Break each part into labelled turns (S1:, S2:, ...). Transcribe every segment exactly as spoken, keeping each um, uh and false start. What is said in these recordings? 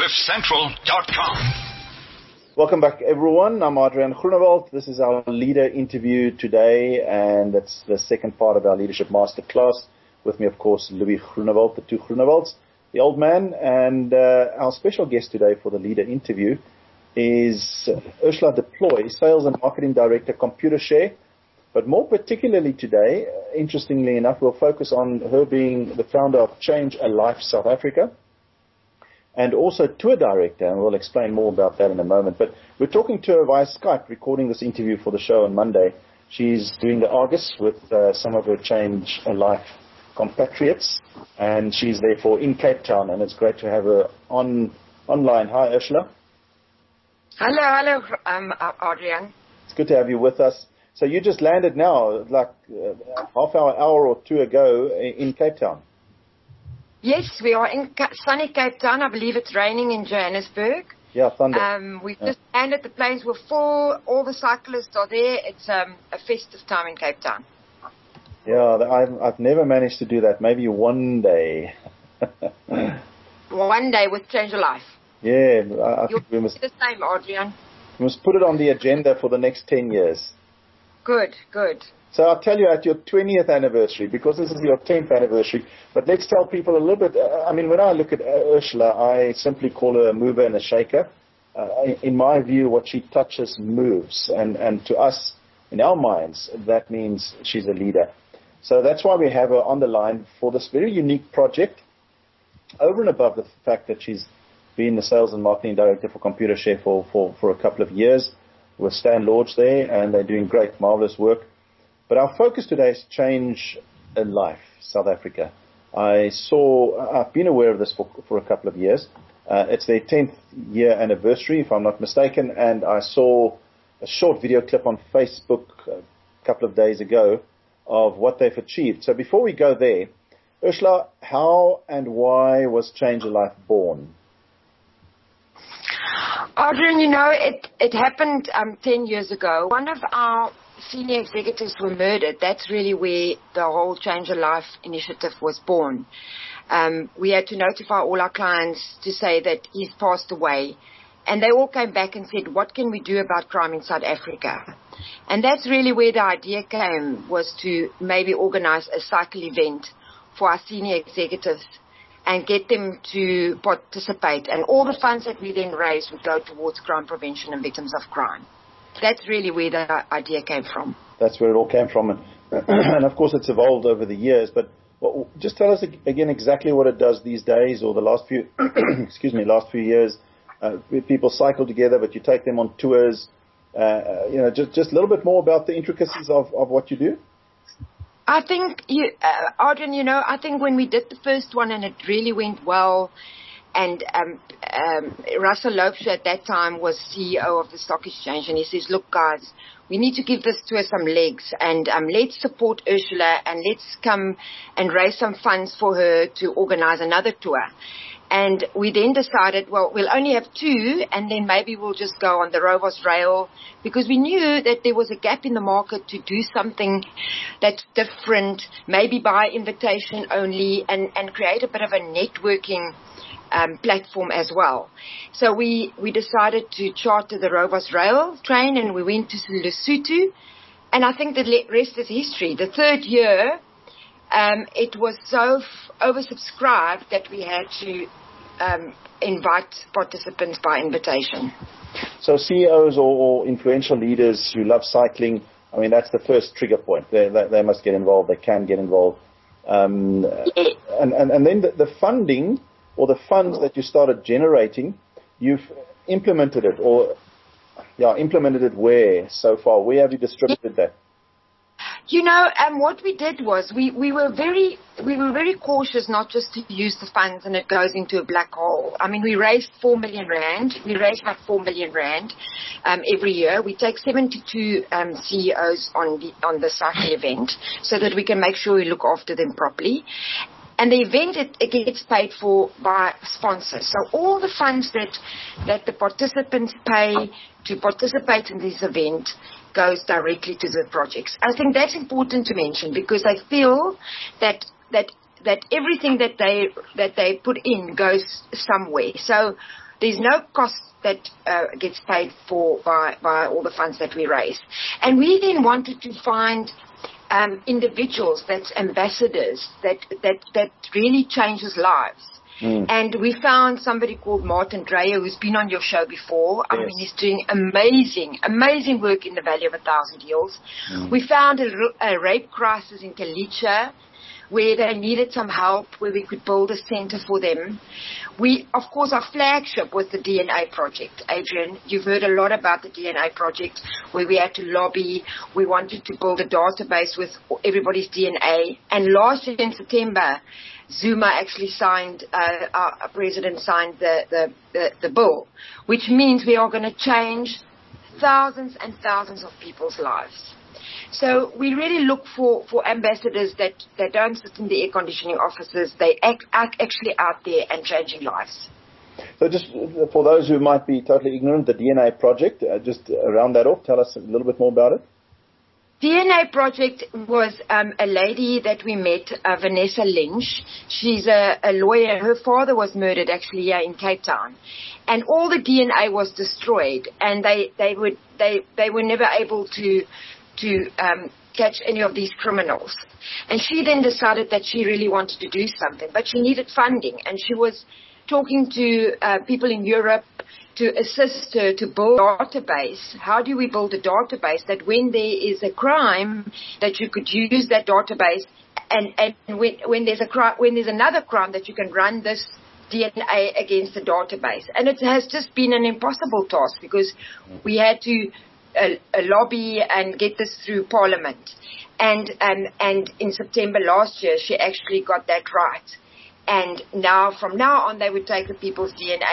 S1: cliff central dot com.
S2: Welcome back, everyone. I'm Adrian Groenewald. This is our leader interview today, and it's the second part of our leadership masterclass. With me, of course, Louis Groenewald, the two Groenewalds, the old man, and uh, our special guest today for the leader interview is Ursula de Plooy, Sales and Marketing Director, Computershare. But more particularly today, interestingly enough, we'll focus on her being the founder of Change a Life South Africa, and also tour director, and we'll explain more about that in a moment. But we're talking to her via Skype, recording this interview for the show on Monday. She's doing the Argus with uh, some of her Change a Life compatriots, and she's therefore in Cape Town, and it's great to have her on online. Hi, Ursula.
S3: Hello, hello, um, Adrian.
S2: It's good to have you with us. So you just landed now, like uh, half hour, hour or two ago in Cape Town.
S3: Yes, we are in sunny Cape Town. I believe it's raining in Johannesburg.
S2: Yeah, thunder.
S3: Um, we've
S2: yeah.
S3: just landed. The planes were full. All the cyclists are there. It's um, a festive time in Cape Town.
S2: Yeah, I've, I've never managed to do that. Maybe one day.
S3: One day with Change a Life.
S2: Yeah, I, I
S3: You'll
S2: think we must,
S3: do the same, Adrian.
S2: we must put it on the agenda for the next ten years.
S3: Good, good.
S2: So I'll tell you at your twentieth anniversary, because this is your tenth anniversary, but let's tell people a little bit. Uh, I mean, when I look at uh, Ursula, I simply call her a mover and a shaker. Uh, in, in my view, what she touches moves, and, and to us, in our minds, that means she's a leader. So that's why we have her on the line for this very unique project, over and above the fact that she's been the sales and marketing director for Computershare for, for, for a couple of years with Stan Lodge there, and they're doing great, marvelous work. But our focus today is Change a Life South Africa. I saw, I've been aware of this for, for a couple of years. Uh, it's their tenth year anniversary, if I'm not mistaken, and I saw a short video clip on Facebook a couple of days ago of what they've achieved. So before we go there, Ursula, how and why was Change a Life born?
S3: Adrian, you know, it, it happened um, ten years ago. One of our senior executives were murdered. That's really where the whole Change a Life initiative was born. Um, we had to notify all our clients to say that he's passed away. And they all came back and said, what can we do about crime in South Africa? And that's really where the idea came, was to maybe organize a cycle event for our senior executives and get them to participate. And all the funds that we then raise would go towards crime prevention and victims of crime. That's really where the idea came from.
S2: That's where it all came from. And, and of course, it's evolved over the years. But well, just tell us again exactly what it does these days, or the last few, excuse me, last few years. Uh, people cycle together, but you take them on tours. Uh, you know, just just a little bit more about the intricacies of, of what you do.
S3: I think, you, uh, Adrian, you know, I think when we did the first one and it really went well, and um, um, Russell Lopes at that time was C E O of the Stock Exchange, and he says, look, guys, we need to give this tour some legs, and um, let's support Ursula, and let's come and raise some funds for her to organize another tour. And we then decided, well, we'll only have two, and then maybe we'll just go on the Rovos Rail, because we knew that there was a gap in the market to do something that's different, maybe by invitation only, and, and create a bit of a networking um, platform as well. So we, we decided to charter the Rovos Rail train, and we went to Lesotho, and I think the rest is history. The third year, Um, it was so f- oversubscribed that we had to um, invite participants by invitation.
S2: So C E Os or, or influential leaders who love cycling, I mean, that's the first trigger point. They, they, they must get involved. They can get involved. Um, and, and, and then the, the funding or the funds that you started generating, you've implemented it or yeah, implemented it where so far? Where have you distributed that?
S3: You know, um, what we did was we, we were very we were very cautious not just to use the funds and it goes into a black hole. I mean, we raised four million rand. We raise about four million rand um, every year. We take seventy-two um, C E Os on the on the cycle event so that we can make sure we look after them properly. And the event, it, it gets paid for by sponsors. So all the funds that that the participants pay to participate in this event goes directly to the projects. I think that's important to mention because I feel that that that everything that they that they put in goes somewhere. So there's no cost that uh, gets paid for by, by all the funds that we raise. And we then wanted to find um, individuals, that's ambassadors, that, that, that really changes lives. Mm. And we found somebody called Martin Dreyer, who's been on your show before. Yes. I mean, he's doing amazing, amazing work in the Valley of a Thousand Hills. Mm. We found a, a rape crisis in Kalicha, where they needed some help, where we could build a center for them. We, of course, our flagship was the D N A project. Adrian, you've heard a lot about the D N A project, where we had to lobby. We wanted to build a database with everybody's D N A. And last year in September, Zuma actually signed, uh, our president signed the, the, the, the bill, which means we are going to change thousands and thousands of people's lives. So we really look for, for ambassadors that, that don't sit in the air conditioning offices. They act, act actually out there and changing lives.
S2: So just for those who might be totally ignorant, the D N A project, uh, just round that off, tell us a little bit more about it.
S3: D N A project was um, a lady that we met, uh, Vanessa Lynch. She's a, a lawyer. Her father was murdered actually here in Cape Town. And all the D N A was destroyed, and they, they, would, they, they were never able to... to um, catch any of these criminals. And she then decided that she really wanted to do something, but she needed funding. And she was talking to uh, people in Europe to assist her to build a database. How do we build a database that when there is a crime, that you could use that database, and, and when, when, there's a cri- when there's another crime, that you can run this D N A against the database. And it has just been an impossible task, because we had to A, a lobby and get this through Parliament. And, um, and in September last year, she actually got that right. And now, from now on, they would take the people's D N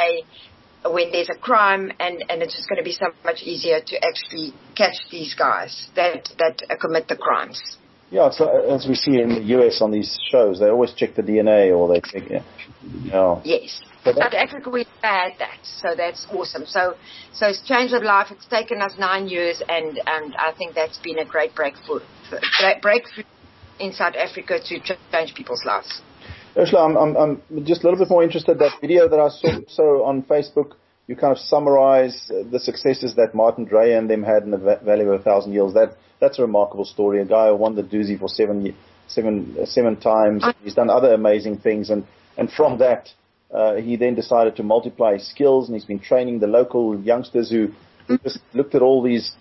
S3: A when there's a crime, and, and it's just going to be so much easier to actually catch these guys that, that uh, commit the crimes.
S2: Yeah, so as we see in the U S on these shows, they always check the D N A, or they check, you know.
S3: Yes. South Africa, we've had that, so that's awesome. So, so it's changed our life. It's taken us nine years, and, and I think that's been a great breakthrough, breakthrough in South Africa to change people's lives.
S2: Ursula, I'm, I'm, I'm just a little bit more interested. That video that I saw so on Facebook, you kind of summarize the successes that Martin Dreyer and them had in the Valley of a Thousand Hills. That, that's a remarkable story. A guy who won the Doozy for seven, seven, seven times. He's done other amazing things, and, and from that, Uh, he then decided to multiply his skills, and he's been training the local youngsters who, who just looked at all these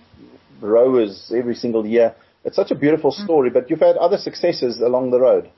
S2: rowers every single year. It's such a beautiful story, but you've had other successes along the road.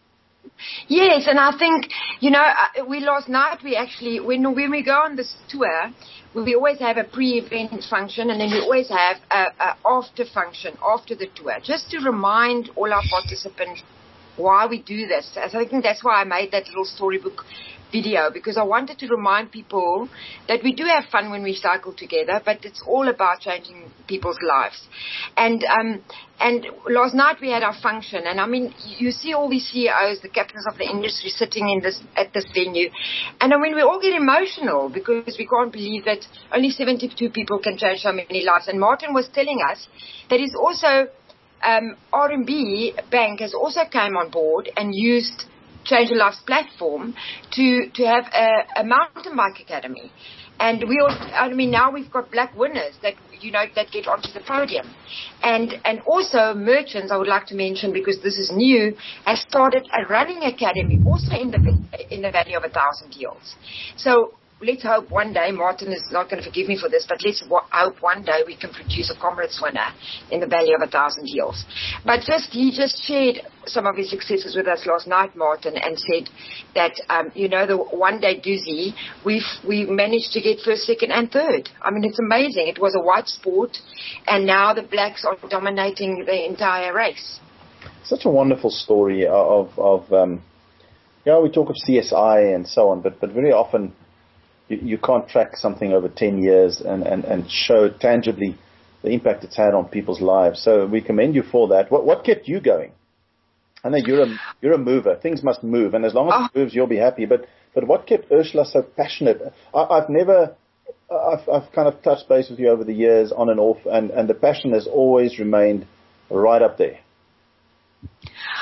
S3: Yes, and I think, you know, we last night, we actually, when, when we go on this tour, we always have a pre-event function, and then we always have a, a after function, after the tour, just to remind all our participants why we do this. So I think that's why I made that little storybook video, because I wanted to remind people that we do have fun when we cycle together, but it's all about changing people's lives. And um, and last night we had our function, and I mean, you see all these C E Os, the captains of the industry, sitting in this at this venue, and I mean, we all get emotional because we can't believe that only seventy-two people can change so many lives. And Martin was telling us that he's also um, R M B Bank has also came on board and used Change a Life's platform to, to have a, a mountain bike academy. And we all, I mean, now we've got black winners that, you know, that get onto the podium. And, and also Merchants, I would like to mention, because this is new, has started a running academy also in the, in the Valley of a Thousand Hills. So let's hope one day, Martin is not going to forgive me for this, but let's hope one day we can produce a Comrades winner in the Valley of a Thousand Hills. But just, he just shared some of his successes with us last night, Martin, and said that, um, you know, the one day doozy, we've, we managed to get first, second, and third. I mean, it's amazing. It was a white sport, and now the blacks are dominating the entire race.
S2: Such a wonderful story of, of um, you know, we talk of C S I and so on, but, but very often, You, you can't track something over ten years and, and, and show tangibly the impact it's had on people's lives. So we commend you for that. What, what kept you going? I know you're a, you're a mover. Things must move. And as long as oh. it moves, you'll be happy. But, but what kept Ursula so passionate? I, I've never, I've, I've kind of touched base with you over the years on and off, and, and the passion has always remained right up there.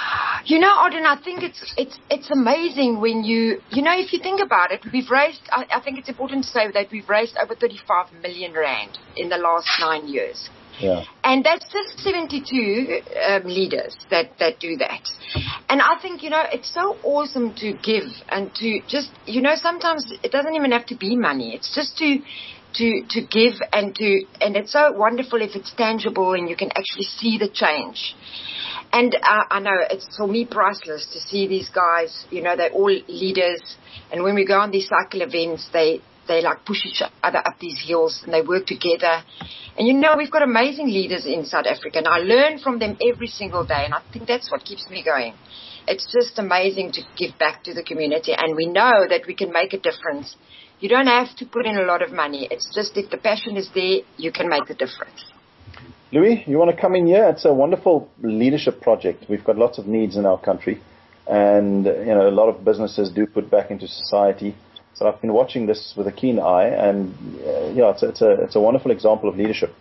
S3: You know, Audrey, I think it's it's it's amazing when you you know if you think about it, we've raised. I, I think it's important to say that we've raised over thirty-five million rand in the last nine years.
S2: Yeah.
S3: And that's just seventy-two um, leaders that, that do that. And I think, you know, it's so awesome to give and to just, you know, sometimes it doesn't even have to be money. It's just to, to, to give and to, and it's so wonderful if it's tangible and you can actually see the change. And uh, I know it's for me priceless to see these guys, you know, they're all leaders. And when we go on these cycle events, they, they like push each other up these hills and they work together. And you know, we've got amazing leaders in South Africa and I learn from them every single day. And I think that's what keeps me going. It's just amazing to give back to the community. And we know that we can make a difference. You don't have to put in a lot of money. It's just if the passion is there, you can make the difference.
S2: Louis, you want to come in here? It's a wonderful leadership project. We've got lots of needs in our country. And, you know, a lot of businesses do put back into society. So I've been watching this with a keen eye, and uh, yeah, it's a, it's a it's a wonderful example of leadership.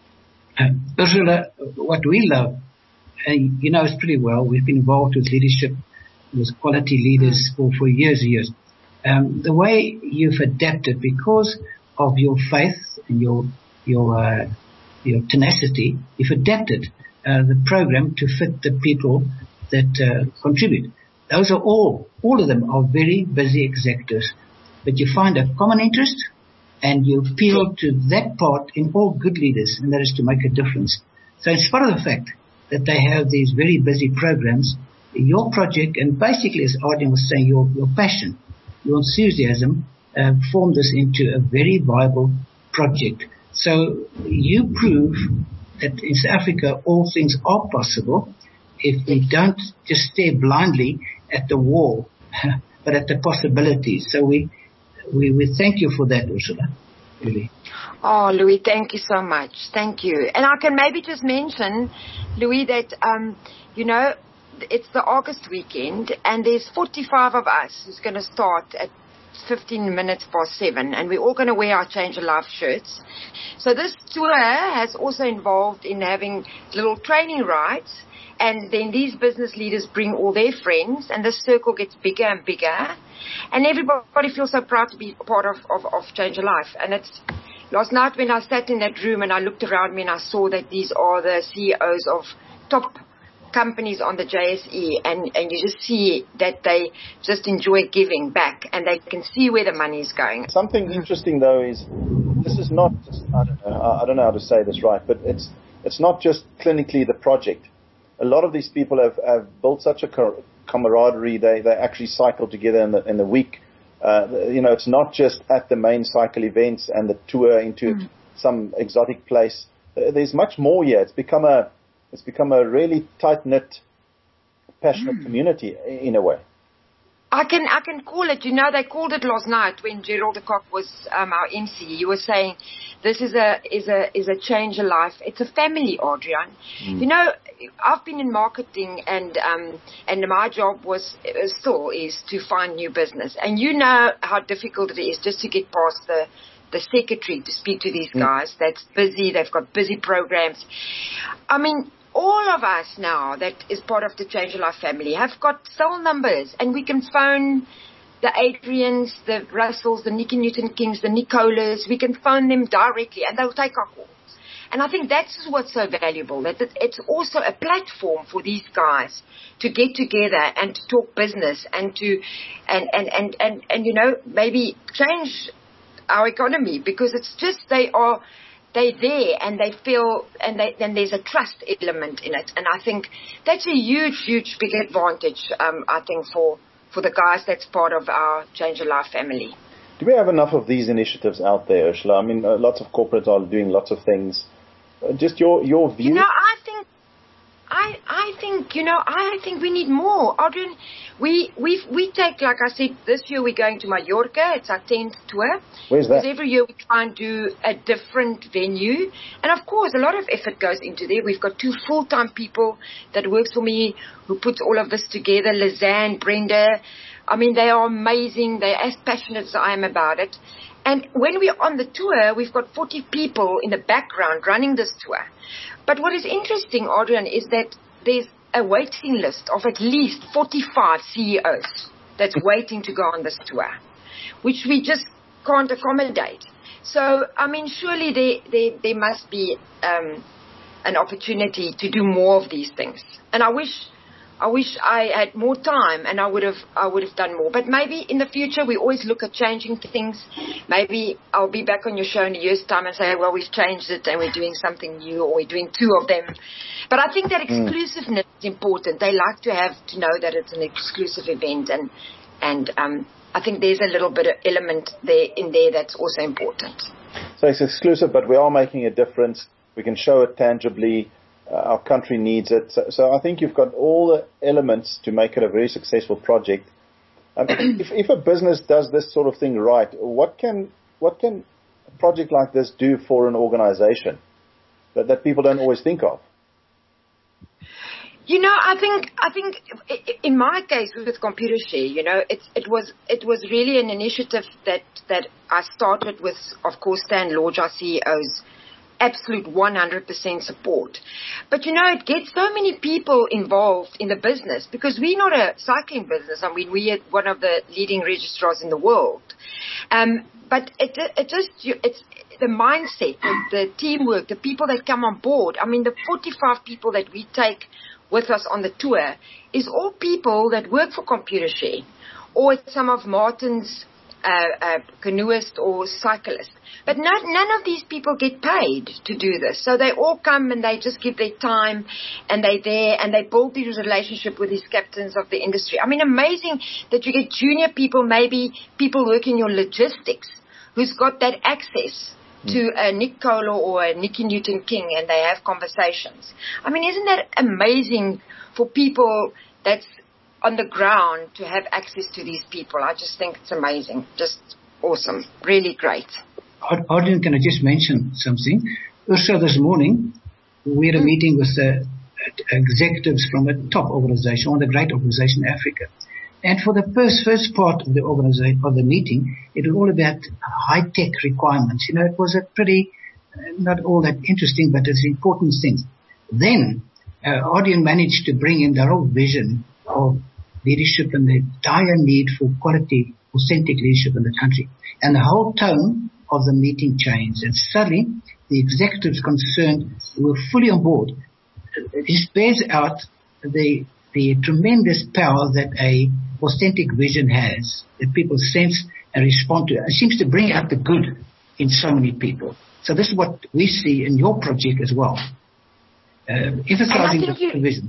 S1: Uh, Ursula, what we love, and you know us pretty well, we've been involved with leadership, with quality leaders for, for years and years. Um, the way you've adapted because of your faith and your your uh, your tenacity, you've adapted uh, the program to fit the people that uh, contribute. Those are all, all of them are very busy executives. But you find a common interest and you appeal to that part in all good leaders, and that is to make a difference. So in spite of the fact that they have these very busy programs, your project, and basically as Arden was saying, your, your passion, your enthusiasm, uh, formed this into a very viable project. So you prove that in South Africa all things are possible if we don't just stare blindly at the wall, but at the possibilities. So we We, we thank you for that, Ursula. Really.
S3: Oh, Louis, thank you so much. Thank you. And I can maybe just mention, Louis, that, um, you know, it's the August weekend and there's forty-five of us who's going to start at fifteen minutes past seven and we're all going to wear our Change of Life shirts. So this tour has also involved in having little training rides. And then these business leaders bring all their friends, and the circle gets bigger and bigger. And everybody feels so proud to be part of, of, of Change Your Life. And it's last night when I sat in that room and I looked around me and I saw that these are the C E Os of top companies on the J S E. And, and you just see that they just enjoy giving back and they can see where the money is going.
S2: Something interesting, though, is this is not just, I don't know, I don't know how to say this right, but it's it's not just clinically the project. A lot of these people have, have built such a camaraderie. They they actually cycle together in the in the week. Uh, you know, it's not just at the main cycle events and the tour into mm. some exotic place. There's much more here. It's become a it's become a really tight knit, passionate mm. community in a way.
S3: I can I can call it. You know, they called it last night when Gerald de Kock was um, our M C. He was saying, "This is a is a is a change of life. It's a family, Adrian." Mm. You know, I've been in marketing, and um and my job was uh, still is to find new business. And you know how difficult it is just to get past the the secretary to speak to these guys. Mm. That's busy. They've got busy programs. I mean, all of us now that is part of the Change Your Life family have got cell numbers, and we can phone the Adrians, the Russells, the Nikki Newton-Kings, the Nicolas. We can phone them directly, and they'll take our calls. And I think that's what's so valuable, that it's also a platform for these guys to get together and to talk business and to, and, and, and, and, and you know, maybe change our economy, because it's just they are, they're there and they feel, and they, then there's a trust element in it. And I think that's a huge, huge big advantage, um, I think, for, for the guys that's part of our Change Your Life family.
S2: Do we have enough of these initiatives out there, Ursula? I mean, uh, lots of corporates are doing lots of things. Uh, just your, your view?
S3: You know, I think, I, I think, you know, I think we need more. Adrian, we, we, we take, like I said, this year we're going to Mallorca. It's our tenth tour.
S2: Where's that?
S3: Because every year we try and do a different venue. And of course, a lot of effort goes into there. We've got two full-time people that works for me who puts all of this together, Lizanne, Brenda. I mean, they are amazing. They're as passionate as I am about it. And when we're on the tour, we've got forty people in the background running this tour. But what is interesting, Adrian, is that there's a waiting list of at least forty-five C E Os that's waiting to go on this tour, which we just can't accommodate. So, I mean, surely there, there, there must be um, an opportunity to do more of these things. And I wish, I wish I had more time, and I would have, I would have done more. But maybe in the future we always look at changing things. Maybe I'll be back on your show in a year's time and say, well, we've changed it and we're doing something new, or we're doing two of them. But I think that exclusiveness mm. is important. They like to have to know that it's an exclusive event, and and um, I think there's a little bit of element there in there that's also important.
S2: So it's exclusive, but we are making a difference. We can show it tangibly. Uh, our country needs it. So, so I think you've got all the elements to make it a very successful project. Um, if, if a business does this sort of thing right, what can what can a project like this do for an organization that, that people don't always think of?
S3: You know, I think I think in my case with Computershare, you know, it it was it was really an initiative that that I started with, of course, Stan Lodge, our C E O's absolute one hundred percent support. But, you know, it gets so many people involved in the business, because we're not a cycling business. I mean, we're one of the leading registrars in the world. Um, but it, it just, it's the mindset, the, the teamwork, the people that come on board. I mean, the forty-five people that we take with us on the tour is all people that work for Computershare, or it's some of Martin's uh, uh, canoeists or cyclists. But not, none of these people get paid to do this. So they all come and they just give their time, and they're there, and they build this relationship with these captains of the industry. I mean, amazing that you get junior people, maybe people working in your logistics, who's got that access to a Nick Kohler or a Nikki Newton-King, and they have conversations. I mean, isn't that amazing for people that's on the ground to have access to these people? I just think it's amazing. Just awesome. Really great.
S1: Audrey, can I just mention something? Also this morning, we had a meeting with the executives from a top organization, one of the great organizations in Africa. And for the first, first part of the organization, of the meeting, it was all about high-tech requirements. You know, it was a pretty, uh, not all that interesting, but it's important things. Then, uh, Audrey managed to bring in their whole vision of leadership and the dire need for quality, authentic leadership in the country. And the whole tone of the meeting changed. And suddenly, the executives concerned were fully on board. This bears out the the tremendous power that a authentic vision has, that people sense and respond to. It seems to bring out the good in so many people. So this is what we see in your project as well, uh, emphasizing the you, vision.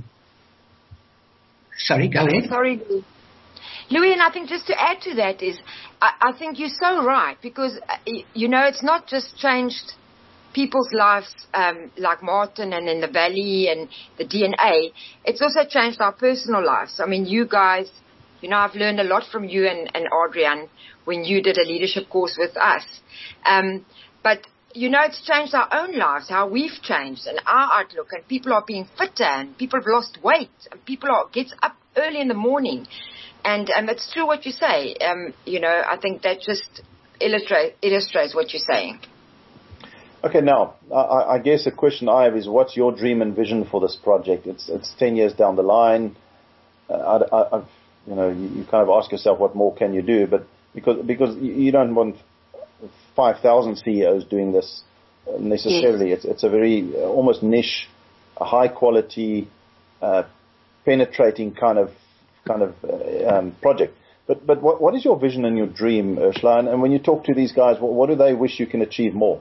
S1: Sorry, go ahead.
S3: Sorry, Louis, and I think just to add to that is, I, I think you're so right, because, uh, you know, it's not just changed people's lives, um, like Martin and in the Valley and the D N A. It's also changed our personal lives. I mean, you guys, you know, I've learned a lot from you and, and Adrian when you did a leadership course with us. Um, but, you know, it's changed our own lives, how we've changed and our outlook, and people are being fitter, and people have lost weight, and people are gets up early in the morning. And um, it's true what you say. Um, you know, I think that just illustrate, illustrates what you're saying.
S2: Okay, now, I, I guess the question I have is, what's your dream and vision for this project? It's it's ten years down the line. Uh, I, I, I've, you know, you, you kind of ask yourself, what more can you do? But because because you don't want five thousand C E Os doing this necessarily. Yes. It's it's a very uh, almost niche, a high quality, uh, penetrating kind of kind of uh, um, project. But but what what is your vision and your dream, Ursula? And, and when you talk to these guys, what, what do they wish you can achieve more?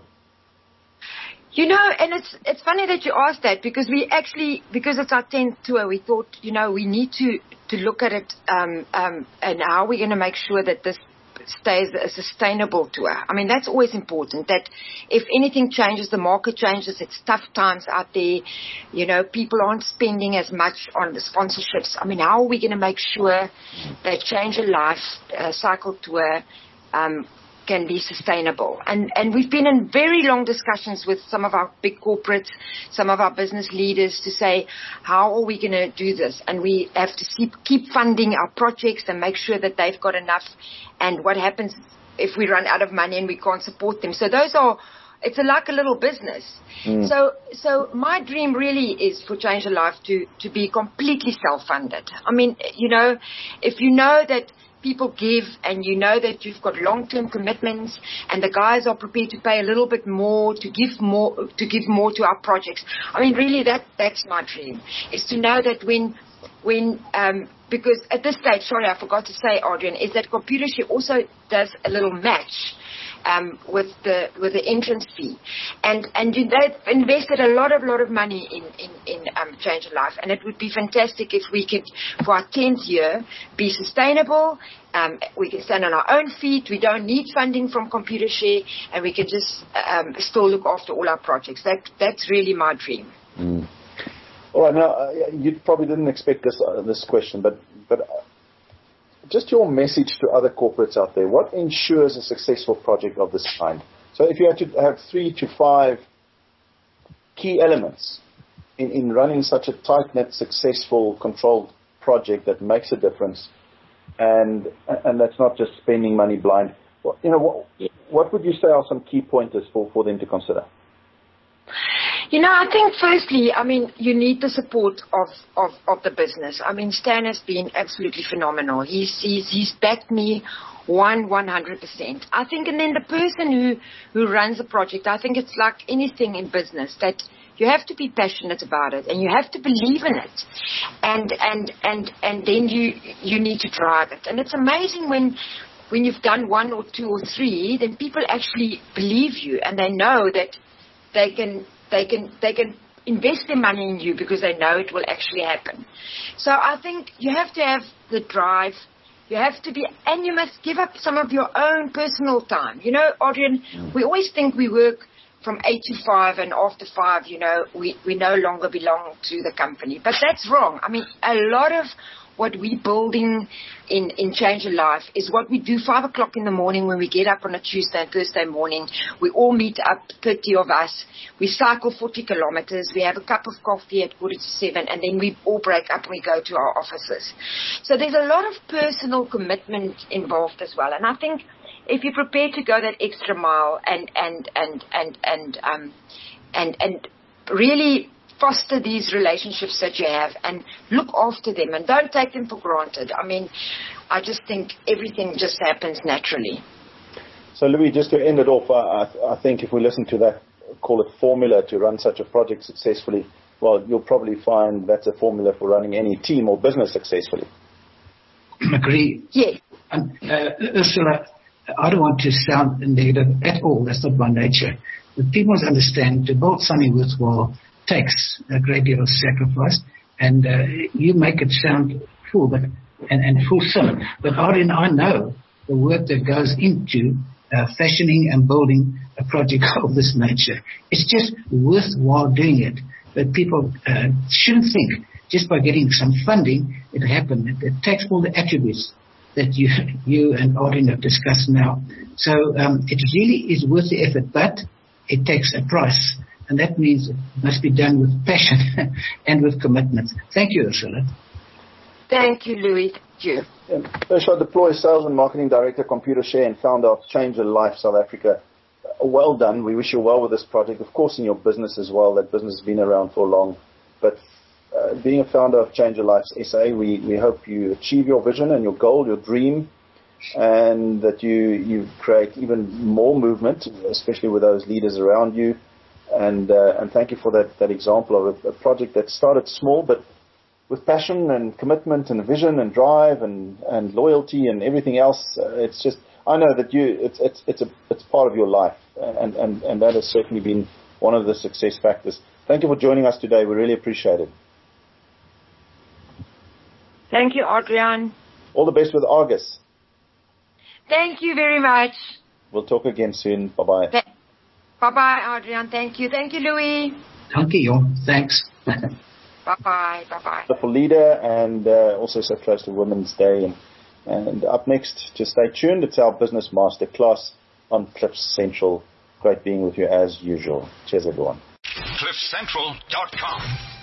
S3: You know, and it's it's funny that you asked that, because we actually, because it's our tenth tour, we thought, you know, we need to, to look at it um, um, and how we're going to make sure that this stays a sustainable tour. I mean, that's always important, that if anything changes, the market changes, it's tough times out there, you know, people aren't spending as much on the sponsorships. I mean, how are we going to make sure that Change a Life uh, cycle tour um can be sustainable? And and we've been in very long discussions with some of our big corporates, some of our business leaders, to say, how are we going to do this? And we have to keep, keep funding our projects and make sure that they've got enough. And what happens if we run out of money and we can't support them? So those are, it's a, like a little business. Mm. So, so my dream really is for Change a Life to, to be completely self-funded. I mean, you know, if you know that people give and you know that you've got long-term commitments and the guys are prepared to pay a little bit more to give more, to give more to our projects. I mean, really that, that's my dream, is to know that when, when, um, because at this stage, sorry, I forgot to say, Adrian, is that Computershare also does a little match um, with the with the entrance fee, and and you, they've invested a lot of lot of money in in, in um, Change a Life, and it would be fantastic if we could, for our tenth year, be sustainable. Um, we can stand on our own feet. We don't need funding from Computershare, and we can just um, still look after all our projects. That that's really my dream.
S2: Mm. All right, now, uh, you probably didn't expect this uh, this question, but but uh, just your message to other corporates out there. What ensures a successful project of this kind? So if you had to have three to five key elements in, in running such a tight-knit, successful, controlled project that makes a difference, and and that's not just spending money blind, well, you know, what, what would you say are some key pointers for, for them to consider?
S3: You know, I think firstly, I mean, you need the support of, of, of the business. I mean, Stan has been absolutely phenomenal. He's, he's, he's backed me one, one hundred percent. I think, and then the person who, who runs the project, I think it's like anything in business, that you have to be passionate about it and you have to believe in it. And, and, and, and then you, you need to drive it. And it's amazing when, when you've done one or two or three, then people actually believe you and they know that they can, They can they can invest their money in you because they know it will actually happen. So I think you have to have the drive. You have to be, and you must give up some of your own personal time. You know, Adrian, we always think we work from eight to five, and after five, you know, we, we no longer belong to the company. But that's wrong. I mean, a lot of what we're building in, in Change a Life is what we do five o'clock in the morning when we get up on a Tuesday and Thursday morning. We all meet up, thirty of us. We cycle forty kilometers. We have a cup of coffee at quarter to seven, and then we all break up and we go to our offices. So there's a lot of personal commitment involved as well. And I think if you're prepared to go that extra mile and, and, and, and, and, um, and, and really foster these relationships that you have and look after them and don't take them for granted. I mean, I just think everything just happens naturally.
S2: So, Louis, just to end it off, I, I think if we listen to that, call it formula to run such a project successfully, well, you'll probably find that's a formula for running any team or business successfully.
S1: Agree.
S3: Yes.
S1: Um, uh, Ursula, I don't want to sound negative at all. That's not my nature. But people must understand to build something worthwhile takes a great deal of sacrifice, and uh, you make it sound full, but and, and fulfilling. But Adrian, I know the work that goes into uh, fashioning and building a project of this nature. It's just worthwhile doing it. But people uh, shouldn't think just by getting some funding it'll happen. It, it takes all the attributes that you you and Adrian have discussed now. So um, it really is worth the effort, but it takes a price. And that means it must be done with passion and with commitment. Thank you, Ursula.
S3: Thank you, Louis. Thank you.
S2: Um, Ursula Deploy, Sales and Marketing Director, Computershare, and founder of Change a Life South Africa. Uh, well done. We wish you well with this project. Of course, in your business as well. That business has been around for long. But uh, being a founder of Change a Life S A, we, we hope you achieve your vision and your goal, your dream, and that you, you create even more movement, especially with those leaders around you. And uh, and thank you for that, that example of a, a project that started small, but with passion and commitment and vision and drive and, and loyalty and everything else. Uh, it's just, I know that you it's it's it's a it's part of your life, and, and, and that has certainly been one of the success factors. Thank you for joining us today. We really appreciate it.
S3: Thank you, Adrian.
S2: All the best with Argus.
S3: Thank you very much.
S2: We'll talk again soon. Bye bye.
S3: Th- Bye-bye, Adrian. Thank you. Thank you, Louis.
S1: Thank you. Thanks.
S3: Bye-bye. Bye-bye.
S2: Wonderful leader, and uh, also so close to Women's Day. And, and up next, just stay tuned. It's our Business Masterclass on Cliff Central. Great being with you as usual. Cheers, everyone.
S4: cliff central dot com